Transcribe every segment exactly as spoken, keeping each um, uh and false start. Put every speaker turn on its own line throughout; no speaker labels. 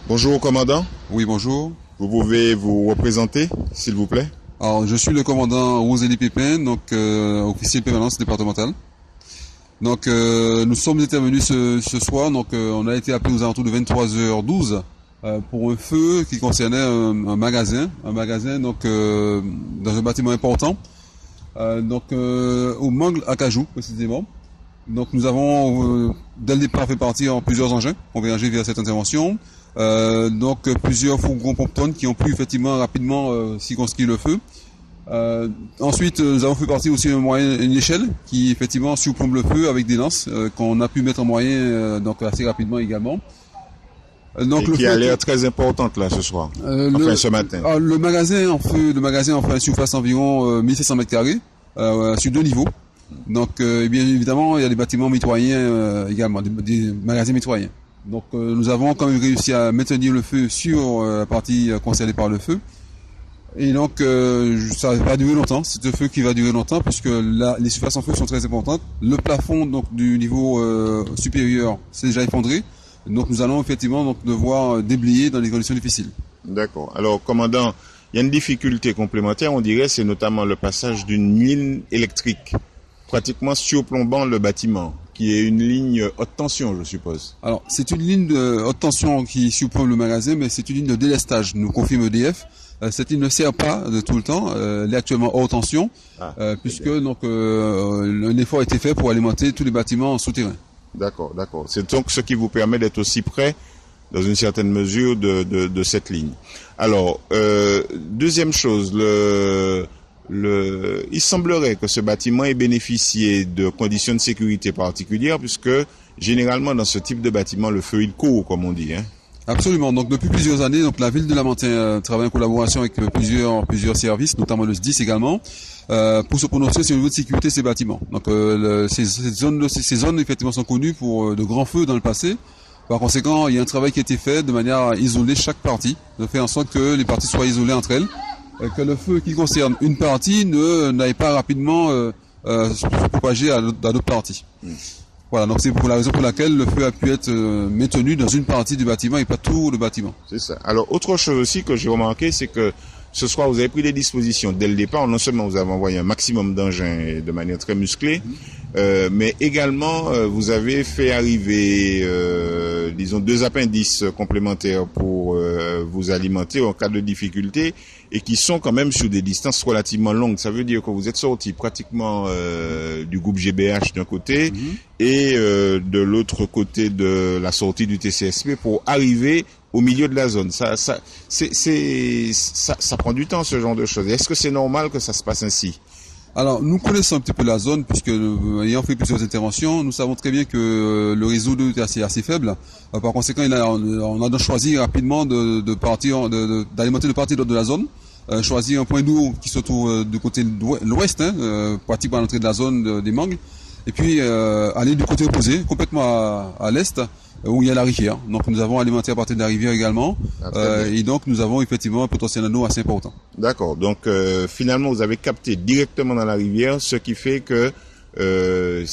Bonjour commandant.
Oui, bonjour.
Vous pouvez vous représenter, s'il vous plaît?
Alors, je suis le commandant Rosélie Pépin, donc euh, officier de permanence départementale. Donc, euh, nous sommes intervenus ce, ce soir. Donc, euh, on a été appelés aux alentours de vingt-trois heures douze euh, pour un feu qui concernait un, un magasin, un magasin donc euh, dans un bâtiment important. Euh, donc, euh, au Mangle à Cajou précisément. Donc, nous avons euh, dès le départ fait partir plusieurs engins convergés vers cette intervention. Euh, donc plusieurs fourgons pomptons qui ont pu effectivement rapidement euh, circonscrire le feu. Euh, ensuite, nous avons fait partir aussi un moyen, une échelle qui effectivement surplombe le feu avec des lances euh, qu'on a pu mettre en moyen euh, donc assez rapidement également.
Euh, donc, Et le qui a l'air très importante là ce soir. Euh, enfin le, ce matin.
Euh, le magasin en feu, le magasin en fait une surface environ euh, mille sept cents mètres carrés euh, sur deux niveaux. Donc euh, bien évidemment il y a des bâtiments mitoyens euh, également, des, des magasins mitoyens. Donc euh, nous avons quand même réussi à maintenir le feu sur euh, la partie euh, concernée par le feu. Et donc euh, ça va durer longtemps, c'est un feu qui va durer longtemps puisque là, les surfaces en feu sont très importantes. Le plafond donc du niveau euh, supérieur s'est déjà effondré. Donc nous allons effectivement donc devoir déblayer dans des conditions difficiles.
D'accord. Alors commandant, il y a une difficulté complémentaire, on dirait, c'est notamment le passage d'une ligne électrique pratiquement surplombant le bâtiment, qui est une ligne haute tension, je suppose.
Alors, c'est une ligne de haute tension qui surplombe le magasin, mais c'est une ligne de délestage, nous confirme E D F. Euh, cette ligne ne sert pas de tout le temps, euh, elle est actuellement haute tension, ah, euh, puisque donc euh, un effort a été fait pour alimenter tous les bâtiments en souterrain.
D'accord, d'accord. C'est donc ce qui vous permet d'être aussi près, dans une certaine mesure, de, de, de cette ligne. Alors, euh, deuxième chose, le... Le, il semblerait que ce bâtiment ait bénéficié de conditions de sécurité particulières puisque généralement dans ce type de bâtiment le feu il court comme on dit. Hein.
Absolument. Donc depuis plusieurs années, donc la ville de Lamentin euh, travaille en collaboration avec euh, plusieurs plusieurs services, notamment le S D I S également, euh, pour se prononcer sur le niveau de sécurité de ces bâtiments. Donc euh, le, ces, ces zones ces, ces zones effectivement sont connues pour euh, de grands feux dans le passé. Par conséquent, il y a un travail qui a été fait de manière à isoler chaque partie, de faire en sorte que les parties soient isolées entre elles. Que le feu qui concerne une partie ne n'aille pas rapidement euh, euh, se propager à d'autres parties. Mm. Voilà, donc c'est pour la raison pour laquelle le feu a pu être euh, maintenu dans une partie du bâtiment et pas tout le bâtiment.
C'est ça. Alors, autre chose aussi que j'ai remarqué, c'est que ce soir, vous avez pris des dispositions dès le départ. Non seulement vous avez envoyé un maximum d'engins de manière très musclée, mm. euh, mais également euh, vous avez fait arriver, euh, disons, deux appendices complémentaires pour euh, vous alimenter en cas de difficulté, et qui sont quand même sur des distances relativement longues. Ça veut dire que vous êtes sorti pratiquement euh, du groupe G B H d'un côté mmh. et euh, de l'autre côté de la sortie du T C S P pour arriver au milieu de la zone. Ça, ça, c'est, c'est, ça, ça prend du temps, ce genre de choses. Est-ce que c'est normal que ça se passe ainsi?
Alors, nous connaissons un petit peu la zone, puisque euh, ayant fait plusieurs interventions, nous savons très bien que euh, le réseau d'eau est assez, assez faible. Euh, par conséquent, il a, on a donc choisi rapidement de, de partir, de, de, d'alimenter de partie de la zone. Euh, choisir un point d'eau qui se trouve euh, du côté de l'ouest, hein, euh, pratiquement à l'entrée de la zone de, des Mangles, et puis euh, aller du côté opposé, complètement à, à l'est, où il y a la rivière. Donc nous avons alimenté à partir de la rivière également, ah, euh, et donc nous avons effectivement un potentiel en eau assez important.
D'accord, donc euh, finalement vous avez capté directement dans la rivière, ce qui fait que euh,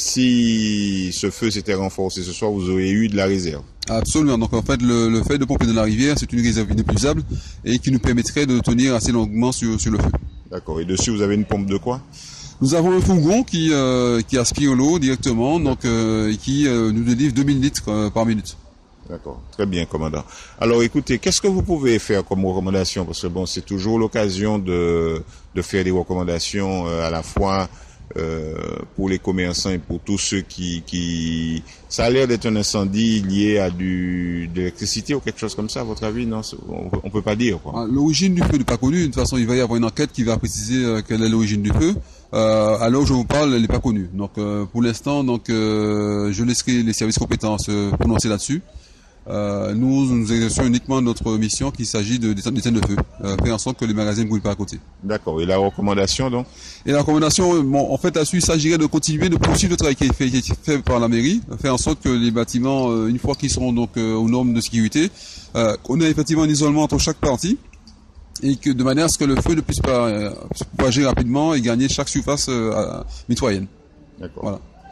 si ce feu s'était renforcé ce soir, vous auriez eu de la réserve.
Absolument. Donc en fait, le, le fait de pomper dans la rivière, c'est une réserve inépuisable et qui nous permettrait de tenir assez longuement sur, sur le feu.
D'accord. Et dessus, vous avez une pompe de quoi?
Nous avons un fourgon qui, euh, qui aspire l'eau directement, donc euh, qui euh, nous délivre deux mille litres euh, par minute.
D'accord. Très bien, commandant. Alors écoutez, qu'est-ce que vous pouvez faire comme recommandation? Parce que bon, c'est toujours l'occasion de, de faire des recommandations euh, à la fois Euh, pour les commerçants et pour tous ceux qui, qui... Ça a l'air d'être un incendie lié à du, de l'électricité ou quelque chose comme ça, à votre avis? Non, on, on peut pas dire, quoi.
Ah, l'origine du feu n'est pas connue. De toute façon, il va y avoir une enquête qui va préciser euh, quelle est l'origine du feu. Euh, à l'heure où je vous parle, elle n'est pas connue. Donc, euh, pour l'instant, donc, euh, je laisserai les services compétents se prononcer là-dessus. Euh, nous, nous exerçons uniquement notre mission qu'il s'agit de d'éteindre le feu, euh, faire en sorte que les magasins ne brûlent pas à côté.
D'accord. Et la recommandation, donc?
Et la recommandation, bon, en fait, à suivre, il s'agirait de continuer de poursuivre le travail qui est fait, qui est fait par la mairie, faire en sorte que les bâtiments, euh, une fois qu'ils seront donc euh, aux normes de sécurité, euh, qu'on ait effectivement un isolement entre chaque partie, et que de manière à ce que le feu ne puisse pas euh, se propager rapidement et gagner chaque surface euh, mitoyenne.
D'accord.
Voilà.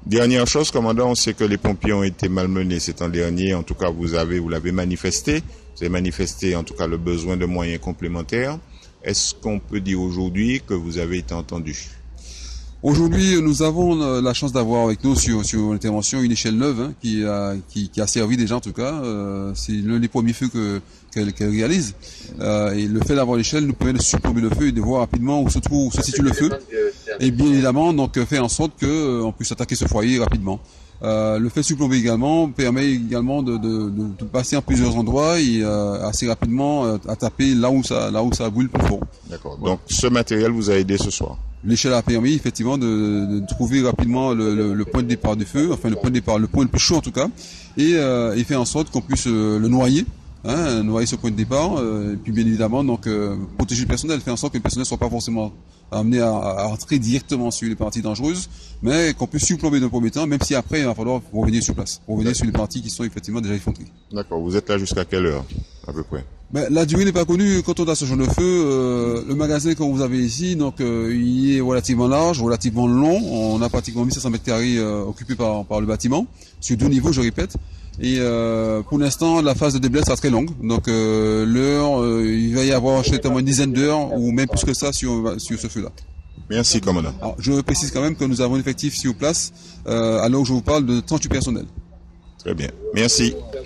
Dernière chose, commandant, on sait que les pompiers ont été malmenés ces temps derniers. En tout cas, vous avez, vous l'avez manifesté. Vous avez manifesté, en tout cas, le besoin de moyens complémentaires. Est-ce qu'on peut dire aujourd'hui que vous avez été entendu?
Aujourd'hui, nous avons la chance d'avoir avec nous sur, sur l'intervention une échelle neuve hein, qui, a, qui, qui a servi déjà en tout cas. Euh, c'est l'un des premiers feux que, qu'elle, qu'elle réalise. Euh, et le fait d'avoir l'échelle nous permet de surplomber le feu et de voir rapidement où se trouve, où se situe le feu. Et bien évidemment, donc faire en sorte qu'on puisse attaquer ce foyer rapidement. Euh, le fait de surplomber également permet également de, de, de, de passer en plusieurs endroits et euh, assez rapidement euh, à taper là où ça, là où ça brûle plus fort.
D'accord. Voilà. Donc ce matériel vous a aidé ce soir.
L'échelle a permis effectivement de, de trouver rapidement le, le, le point de départ du feu, enfin le point de départ, le point le plus chaud en tout cas, et, euh, et faire en sorte qu'on puisse euh, le noyer. Hein, noyer ce point de départ, euh, et puis bien évidemment donc euh, protéger le personnel, faire en sorte que le personnel ne soit pas forcément amené à, à rentrer directement sur les parties dangereuses, mais qu'on puisse surplomber d'un premier temps, même si après il va falloir revenir sur place, revenir D'accord. sur les parties qui sont effectivement déjà effondrées.
D'accord, vous êtes là jusqu'à quelle heure à peu près?
Ben, la durée n'est pas connue. Quand on a ce genre de feu, euh, le magasin que vous avez ici, donc euh, il est relativement large, relativement long. On a pratiquement mille cinq cents mètres carrés euh, occupés par, par le bâtiment, sur deux niveaux, je répète. Et euh, pour l'instant, la phase de déblaire sera très longue. Donc euh, l'heure, euh, il va y avoir certainement une dizaine d'heures ou même plus que ça sur, sur ce feu-là.
Merci, commandant.
Alors, je précise quand même que nous avons un effectif sur place, euh, à l'heure où je vous parle, de trente-huit personnels.
Très bien. Merci.